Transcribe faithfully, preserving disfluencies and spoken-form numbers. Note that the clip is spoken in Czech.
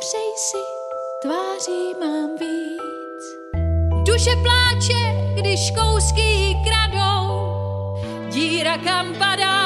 Nepřej si, tváří mám víc. Duše pláče, když kousky jí kradou, díra kam padá